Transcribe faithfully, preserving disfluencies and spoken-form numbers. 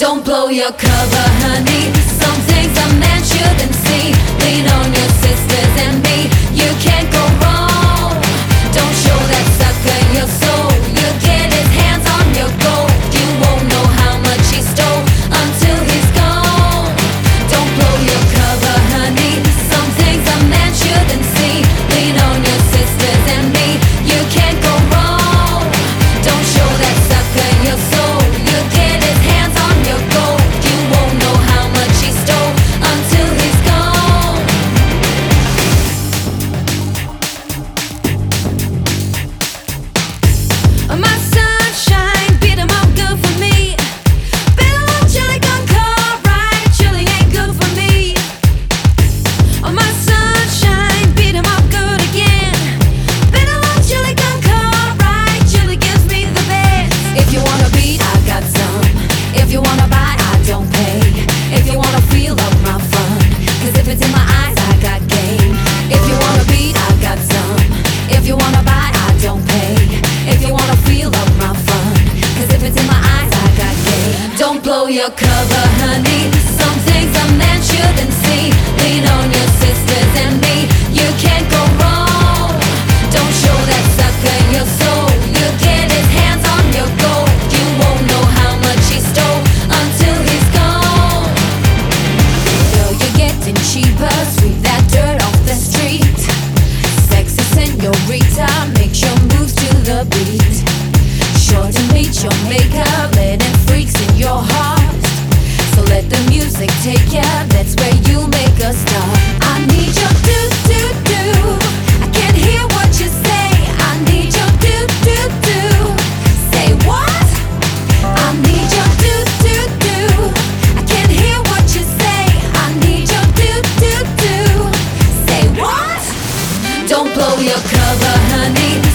Don't blow your cover, honey. Some things a man shouldn't see. Lean on your sisters and me. You can't go wrong. Don't show that sucker your soul. You get his hands on your gold. You won't know how much he stole until he's gone. Don't blow your cover, honey. Some things a man shouldn't see. Lean on your sisters and me. You can't go wrong. Don't show that sucker your soul. You get his hands on your gold. You won't know how much he stole until he's gone. My sunshine, beat him up good for me. Been a long chili con carne, right? Chili ain't good for me. My sunshine, beat him up good again. Been a long chili con carne, right? Chili gives me the best. If you wanna beat, I got some. If you wanna buy, I don't pay. If you wanna feel up my fun, cause if it's in my eyes, I got game. If you wanna beat, I got some. If you wanna buy, I don't pay. If you wanna feel up my fun, cause if it's in my eyes, I got game. Don't blow your cover, honey. Some things a man shouldn't see. Lean on your sisters and me. You can't go wrong. Don't show that sucker your soul. You get his hands on your gold. You won't know how much he stole until he's gone. Girl, you're getting cheaper. Sweep that dirt off the street. Sexy senorita, make your moves to the beat. Sure to meet your makeup, letting freaks in your heart. So let the music take ya, that's where you make a start. I need your do do do. I can't hear what you say. I need your do do do. Say what? I need your do do do. I can't hear what you say. I need your do do do. Say what? Don't blow your cover, honey.